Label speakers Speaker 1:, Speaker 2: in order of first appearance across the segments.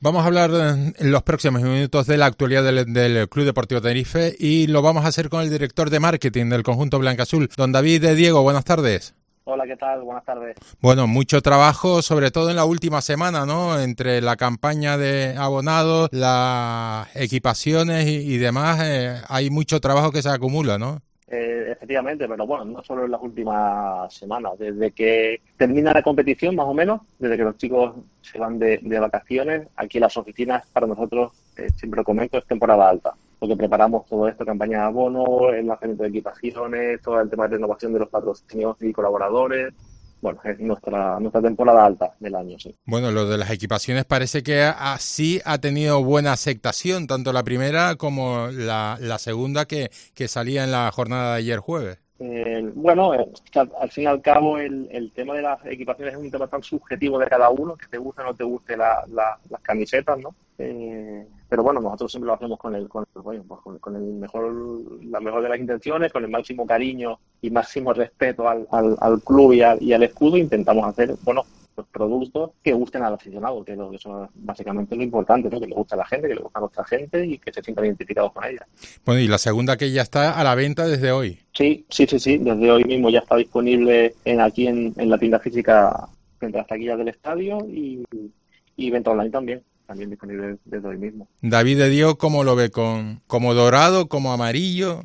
Speaker 1: Vamos a hablar en los próximos minutos de la actualidad del Club Deportivo Tenerife y lo vamos a hacer con el director de marketing del conjunto blancaazul, don David de Diego. Buenas tardes.
Speaker 2: Hola, ¿qué tal? Buenas tardes.
Speaker 1: Bueno, mucho trabajo, sobre todo en la última semana, ¿no? Entre la campaña de abonados, las equipaciones y demás, hay mucho trabajo que se acumula, ¿no?
Speaker 2: Efectivamente, pero bueno, no solo en las últimas semanas, desde que termina la competición más o menos, desde que los chicos se van de vacaciones, aquí en las oficinas para nosotros, siempre lo comento, es temporada alta, porque preparamos todo esto, campaña de abono, el lanzamiento de equipaciones, todo el tema de renovación de los patrocinios y colaboradores. Bueno, es nuestra temporada alta del año, sí.
Speaker 1: Bueno, lo de las equipaciones parece que así ha tenido buena aceptación, tanto la primera como la segunda que salía en la jornada de ayer jueves.
Speaker 2: Bueno, al fin y al cabo el tema de las equipaciones es un tema tan subjetivo de cada uno, que te guste o no te guste las camisetas, ¿no? Pero bueno, nosotros siempre lo hacemos con el la mejor de las intenciones, con el máximo cariño y máximo respeto al club y al escudo. Intentamos hacer, bueno, pues productos que gusten al aficionado, que eso es básicamente lo importante, ¿no? Que le guste a la gente, que le guste a nuestra gente y que se sientan identificados con ella.
Speaker 1: Bueno, y la segunda que ya está a la venta desde hoy.
Speaker 2: Sí. Desde hoy mismo ya está disponible aquí en la tienda física frente a las taquillas del estadio y venta online también disponible desde hoy mismo.
Speaker 1: David de Dios, ¿cómo lo ve? ¿Como dorado, como amarillo?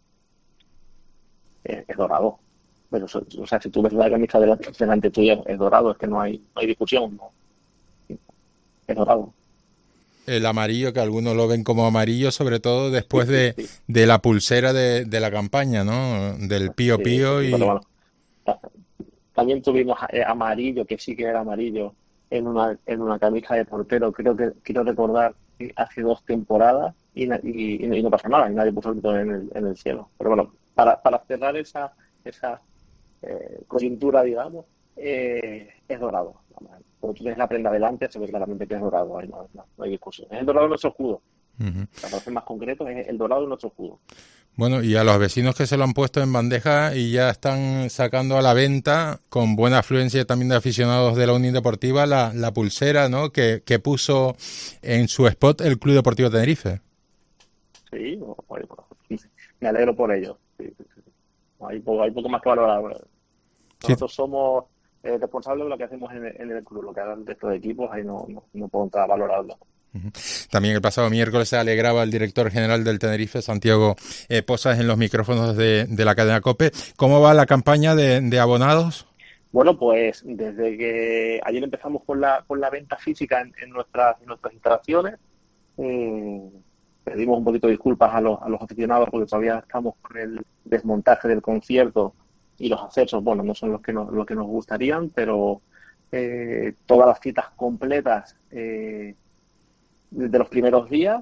Speaker 2: Es dorado. Pero, o sea, si tú ves la camisa delante tuya, es dorado, es que no hay discusión, ¿no? Es dorado.
Speaker 1: El amarillo, que algunos lo ven como amarillo, sobre todo después
Speaker 2: Sí.
Speaker 1: de la pulsera de la campaña, ¿no? Del Pío Pío
Speaker 2: Pero
Speaker 1: y...
Speaker 2: bueno, también tuvimos amarillo, que sí que era amarillo, en una camisa de portero, quiero recordar, hace 2 temporadas y no pasó nada, y nadie puso el grito en el cielo. Pero bueno, para cerrar esa coyuntura, digamos, es dorado. Cuando tú tienes la prenda delante, se ve claramente que es dorado, ahí no hay discusión. Es el dorado de nuestro escudo.
Speaker 1: Uh-huh.
Speaker 2: Para ser más concreto, es el dorado de nuestro escudo.
Speaker 1: Bueno, y a los vecinos que se lo han puesto en bandeja y ya están sacando a la venta, con buena afluencia también de aficionados de la Unión Deportiva, la pulsera, ¿no? Que puso en su spot el Club Deportivo Tenerife.
Speaker 2: Sí, me alegro por ello. Sí. Hay poco más que valorar. Nosotros somos responsables de lo que hacemos en el club, lo que hagan de estos equipos, ahí no puedo entrar a valorarlo.
Speaker 1: También el pasado miércoles se alegraba el director general del Tenerife, Santiago Pozas, en los micrófonos de la cadena COPE. ¿Cómo va la campaña de abonados?
Speaker 2: Bueno, pues desde que ayer empezamos con la venta física en nuestras instalaciones, pedimos un poquito de disculpas a los aficionados porque todavía estamos con el desmontaje del concierto y los accesos, bueno, no son los que nos gustarían, pero todas las citas completas desde los primeros días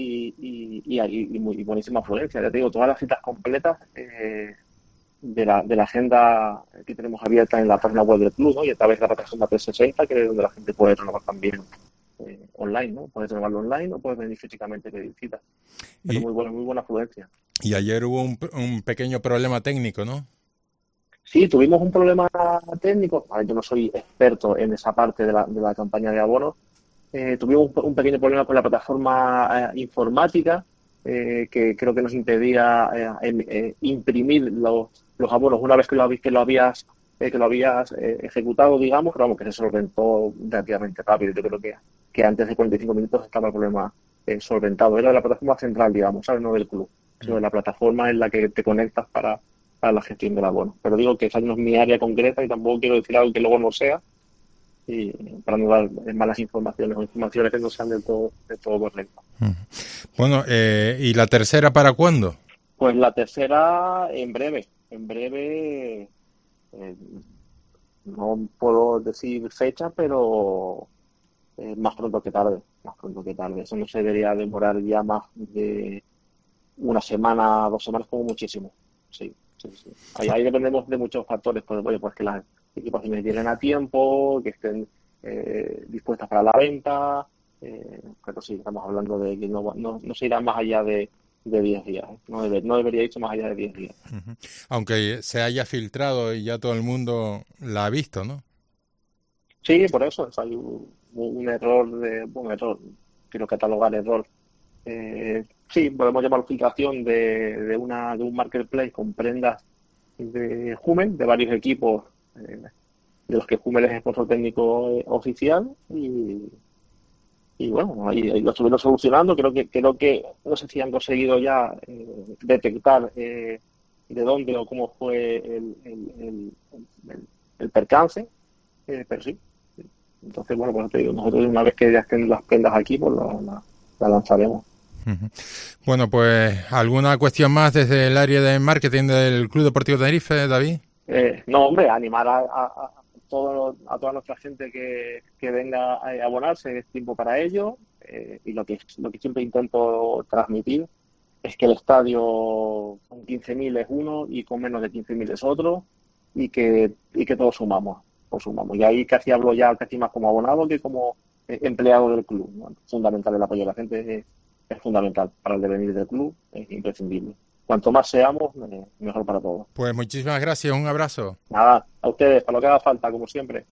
Speaker 2: y buenísima afluencia. Ya te digo, todas las citas completas de la agenda que tenemos abierta en la página web del club, ¿no? Y a través de la plataforma 360, que es donde la gente puede renovar también online, ¿no? Puedes renovarlo online o puedes venir físicamente pedir citas. Pero muy buena afluencia.
Speaker 1: Y ayer hubo un pequeño problema técnico, ¿no?
Speaker 2: Sí, tuvimos un problema técnico. Yo no soy experto en esa parte de la campaña de abonos. Tuvimos un pequeño problema con la plataforma informática que creo que nos impedía imprimir los abonos una vez que lo habías ejecutado, digamos, pero vamos, que se solventó relativamente rápido. Yo creo que antes de 45 minutos estaba el problema solventado. Era de la plataforma central, digamos, ¿sabes? No del club, sino de la plataforma en la que te conectas para la gestión del abono. Pero digo que esa no es mi área concreta y tampoco quiero decir algo que luego no sea, y para no dar malas informaciones o informaciones que no sean del todo correctas.
Speaker 1: Bueno, ¿y la tercera para cuándo?
Speaker 2: Pues la tercera en breve, no puedo decir fecha, pero más pronto que tarde. Eso no se debería demorar ya más de 1 semana, 2 semanas como muchísimo. Sí. Ahí dependemos de muchos factores, pues que las equipaciones lleguen a tiempo, que estén dispuestas para la venta, pero sí, estamos hablando de que no se irá más allá de 10 días. No debería irse más allá de 10 días.
Speaker 1: Uh-huh. Aunque se haya filtrado y ya todo el mundo la ha visto, ¿no?
Speaker 2: Sí, por eso. un error, quiero catalogar error. Sí, podemos llamar aplicación de un marketplace con prendas de Hummel, de varios equipos, de los que Hummel es sponsor técnico oficial, y bueno, ahí lo estuvieron solucionando. Creo que no sé si han conseguido ya detectar de dónde o cómo fue el percance, pero sí. Entonces, bueno, pues te digo, nosotros una vez que ya estén las prendas aquí, pues la lanzaremos.
Speaker 1: Ujú. Bueno, pues ¿alguna cuestión más desde el área de marketing del Club Deportivo Tenerife, David?
Speaker 2: No, hombre, animar a toda nuestra gente que venga a abonarse, es tiempo para ello. Y lo que siempre intento transmitir es que el estadio con 15.000 es uno y con menos de 15.000 es otro, y que todos sumamos. Y ahí casi hablo ya casi más como abonado que como empleado del club, ¿no? Fundamental el apoyo de la gente, es fundamental para el devenir del club, es imprescindible. Cuanto más seamos, mejor para todos.
Speaker 1: Pues muchísimas gracias, un abrazo.
Speaker 2: Nada, a ustedes, para lo que haga falta, como siempre.